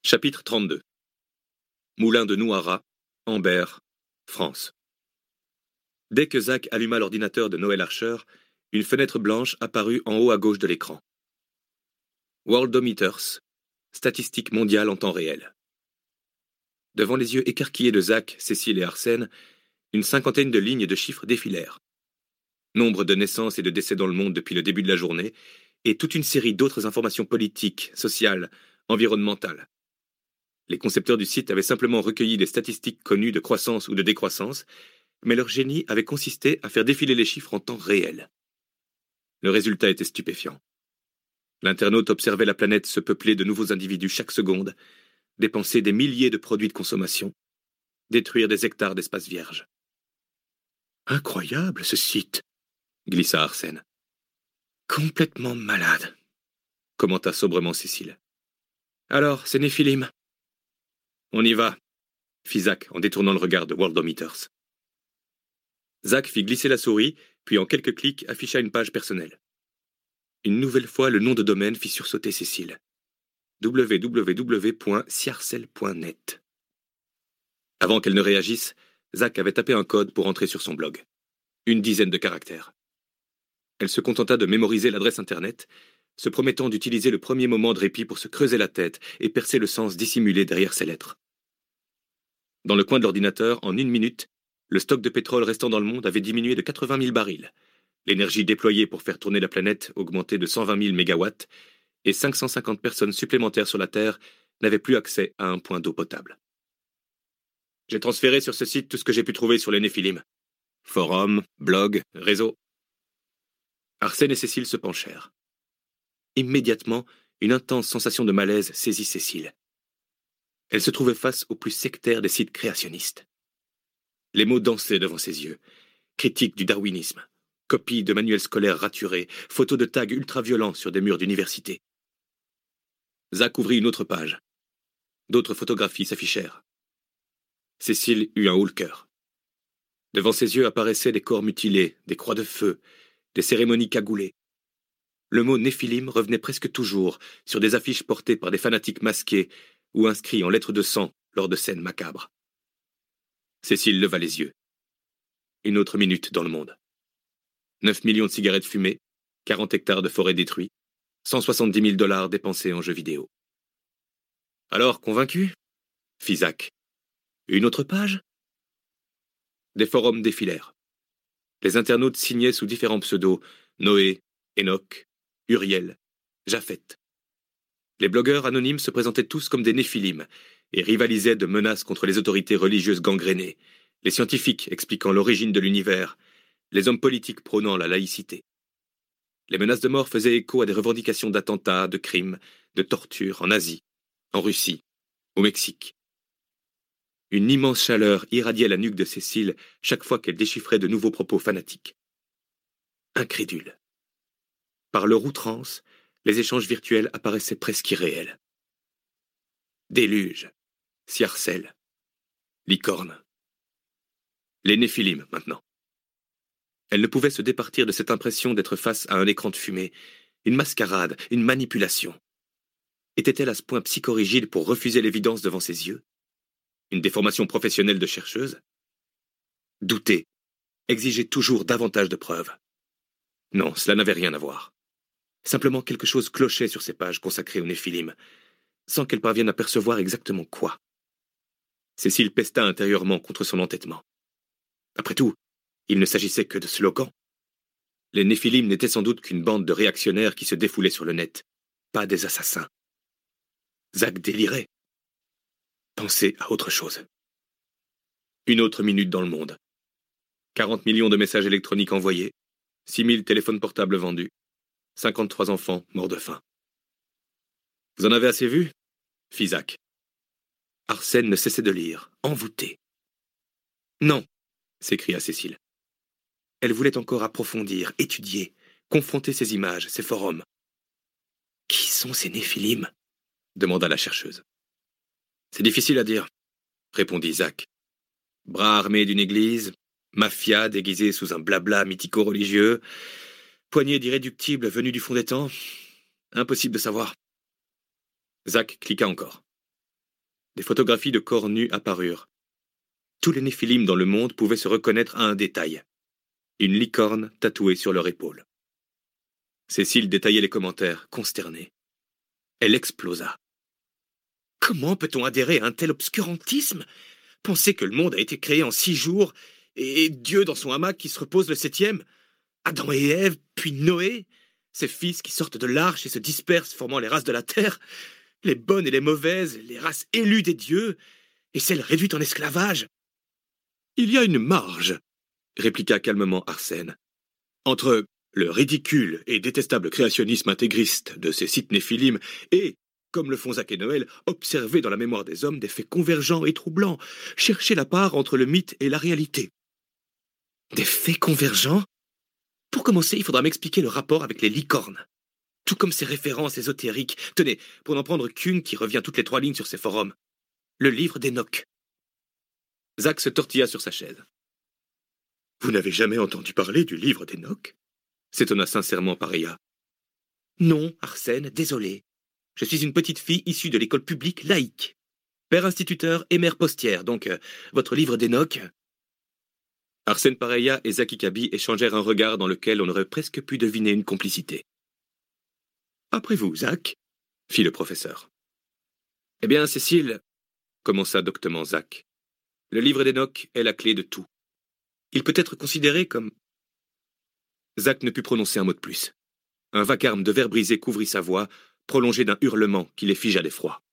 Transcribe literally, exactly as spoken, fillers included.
Chapitre trente-deux. Moulin de Nouara, Ambert, France. Dès que Zach alluma l'ordinateur de Noël Archer, une fenêtre blanche apparut en haut à gauche de l'écran. Worldometers, statistiques mondiales en temps réel. Devant les yeux écarquillés de Zach, Cécile et Arsène, une cinquantaine de lignes de chiffres défilèrent. Nombre de naissances et de décès dans le monde depuis le début de la journée, et toute une série d'autres informations politiques, sociales, environnementales. Les concepteurs du site avaient simplement recueilli des statistiques connues de croissance ou de décroissance, mais leur génie avait consisté à faire défiler les chiffres en temps réel. Le résultat était stupéfiant. L'internaute observait la planète se peupler de nouveaux individus chaque seconde, dépenser des milliers de produits de consommation, détruire des hectares d'espaces vierges. « Incroyable, ce site !» glissa Arsène. « Complètement malade !» commenta sobrement Cécile. « Alors, c'est Néphilim ?»« On y va !» fit Zach en détournant le regard de Worldometers. Zach fit glisser la souris, puis en quelques clics afficha une page personnelle. Une nouvelle fois, le nom de domaine fit sursauter Cécile. w w w point siarcel point net. Avant qu'elle ne réagisse, Zach avait tapé un code pour entrer sur son blog. Une dizaine de caractères. Elle se contenta de mémoriser l'adresse internet, se promettant d'utiliser le premier moment de répit pour se creuser la tête et percer le sens dissimulé derrière ces lettres. Dans le coin de l'ordinateur, en une minute, le stock de pétrole restant dans le monde avait diminué de quatre-vingt mille barils. L'énergie déployée pour faire tourner la planète augmentait de cent vingt mille mégawatts, et cinq cent cinquante personnes supplémentaires sur la Terre n'avaient plus accès à un point d'eau potable. J'ai transféré sur ce site tout ce que j'ai pu trouver sur les Néphilim. Forum, blog, réseau. Arsène et Cécile se penchèrent. Immédiatement, une intense sensation de malaise saisit Cécile. Elle se trouvait face au plus sectaire des sites créationnistes. Les mots dansaient devant ses yeux. Critique du darwinisme, copies de manuels scolaires raturés, photos de tags ultra-violents sur des murs d'université. Zach ouvrit une autre page. D'autres photographies s'affichèrent. Cécile eut un haut le cœur. Devant ses yeux apparaissaient des corps mutilés, des croix de feu, des cérémonies cagoulées. Le mot Néphilim revenait presque toujours sur des affiches portées par des fanatiques masqués ou inscrits en lettres de sang lors de scènes macabres. Cécile leva les yeux. Une autre minute dans le monde. neuf millions de cigarettes fumées, quarante hectares de forêt détruits, cent soixante-dix mille dollars dépensés en jeux vidéo. Alors, convaincu ? Fit Zach. Une autre page ? Des forums défilèrent. Les internautes signaient sous différents pseudos, Noé, Enoch, Uriel, Japhet. Les blogueurs anonymes se présentaient tous comme des Néphilim et rivalisaient de menaces contre les autorités religieuses gangrénées, les scientifiques expliquant l'origine de l'univers, les hommes politiques prônant la laïcité. Les menaces de mort faisaient écho à des revendications d'attentats, de crimes, de tortures en Asie, en Russie, au Mexique. Une immense chaleur irradiait la nuque de Cécile chaque fois qu'elle déchiffrait de nouveaux propos fanatiques. Incrédule. Par leur outrance, les échanges virtuels apparaissaient presque irréels. Déluge, Siarcel, licorne. Les Néphilim, maintenant. Elle ne pouvait se départir de cette impression d'être face à un écran de fumée, une mascarade, une manipulation. Était-elle à ce point psychorigide pour refuser l'évidence devant ses yeux ? Une déformation professionnelle de chercheuse ? Douter, exiger toujours davantage de preuves. Non, cela n'avait rien à voir. Simplement quelque chose clochait sur ces pages consacrées aux Néphilim, sans qu'elle parvienne à percevoir exactement quoi. Cécile pesta intérieurement contre son entêtement. Après tout, il ne s'agissait que de slogans. Les Néphilim n'étaient sans doute qu'une bande de réactionnaires qui se défoulaient sur le net, pas des assassins. Zach délirait. Pensez à autre chose. Une autre minute dans le monde. quarante millions de messages électroniques envoyés, six mille téléphones portables vendus, cinquante-trois enfants morts de faim. Vous en avez assez vu ? Fit Zach. Arsène ne cessait de lire, envoûté. Non, s'écria Cécile. Elle voulait encore approfondir, étudier, confronter ces images, ces forums. Qui sont ces Néphilim ? Demanda la chercheuse. C'est difficile à dire, répondit Zach. Bras armés d'une église, mafia déguisée sous un blabla mythico-religieux, poignée d'irréductibles venus du fond des temps, impossible de savoir. Zach cliqua encore. des photographies de corps nus apparurent. Tous les néphilim dans le monde pouvaient se reconnaître à un détail. Une licorne tatouée sur leur épaule. Cécile détaillait les commentaires, consternée. Elle explosa. Comment peut-on adhérer à un tel obscurantisme? Penser que le monde a été créé en six jours, et Dieu dans son hamac qui se repose le septième? Adam et Ève, puis Noé, ses fils qui sortent de l'arche et se dispersent formant les races de la terre, les bonnes et les mauvaises, les races élues des dieux, et celles réduites en esclavage. Il y a une marge, répliqua calmement Arsène, entre le ridicule et détestable créationnisme intégriste de ces sites néphilim et, comme le font Zach et Noël, observer dans la mémoire des hommes des faits convergents et troublants, chercher la part entre le mythe et la réalité. Des faits convergents? Pour commencer, il faudra m'expliquer le rapport avec les licornes. Tout comme ces références ésotériques. Tenez, pour n'en prendre qu'une qui revient toutes les trois lignes sur ces forums. Le livre d'Enoch. Zach se tortilla sur sa chaise. Vous n'avez jamais entendu parler du livre d'Enoch? S'étonna sincèrement Pareya. Non, Arsène, désolé. Je suis une petite fille issue de l'école publique laïque. Père instituteur et mère postière, donc euh, votre livre d'Enoch... Arsène Pareya et Zach Ikabi échangèrent un regard dans lequel on aurait presque pu deviner une complicité. Après vous, Zach, fit le professeur. Eh bien, Cécile, commença doctement Zach, le livre d'Enoch est la clé de tout. Il peut être considéré comme... Zach ne put prononcer un mot de plus. Un vacarme de verre brisé couvrit sa voix, prolongé d'un hurlement qui les figea d'effroi.